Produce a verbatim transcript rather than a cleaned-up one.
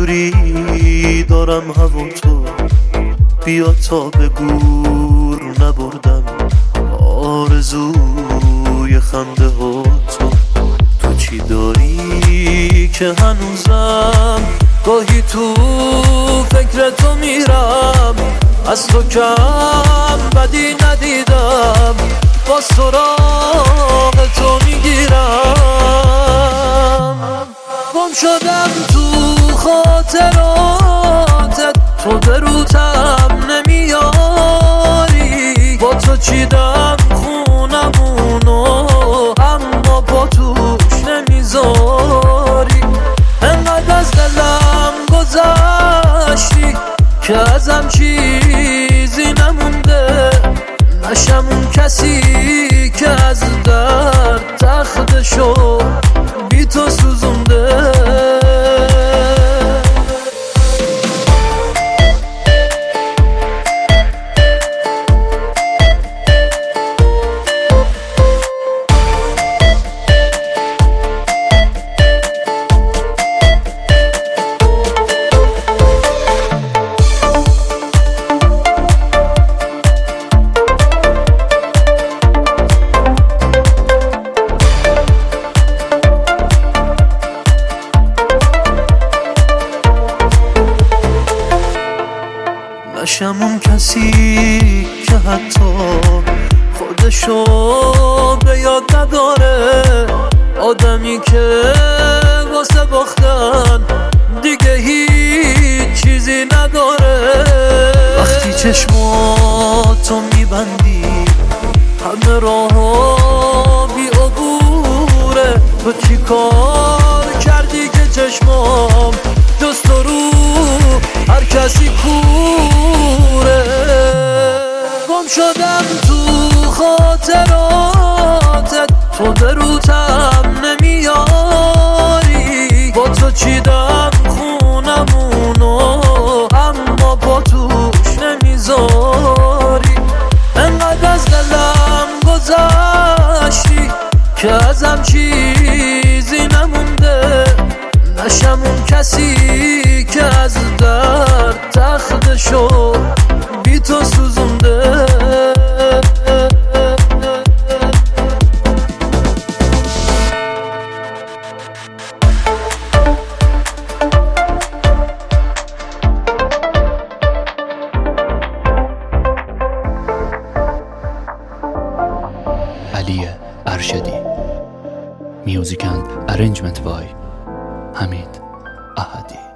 دوری دارم هوا تو، بیا تا به گور نبردم آرزوی خنده ها تو. تو چی داری که هنوزم گاهی تو فکر تو میرم، از تو کم بدی ندیدم، با سراغ تو میگیرم. گم شدم تو خاطراتت، تو به روتم نمیاری، با تو چیدم خونمونو اما با توش نمیذاری. انقدر از دلم گذشتی که ازم چیزی نمونده، نشم اون کسی که از درد تختشو بی تو سوزونده. نشم اون کسی که حتی خودشو به یاد نداره، آدمی که واسه باختن دیگه هیچ چیزی نداره. وقتی چشماتو میبندی همه راه‌ها بی عبوره، تو چی کار کردی که چشمام جز تو رو هر کسی کوره؟ گم شدم تو خاطراتت، تو به روتم نمیاری، با تو چیدم خونمونو اما با توش نمیذاری. انقدر از دلم گذشتی که ازم چیزی نمونده، نشم اون کسی که از درد تختشو بی تو سوزونده. علی ارشدی. میوزیک اند ارنجمنت بای حمید احدی.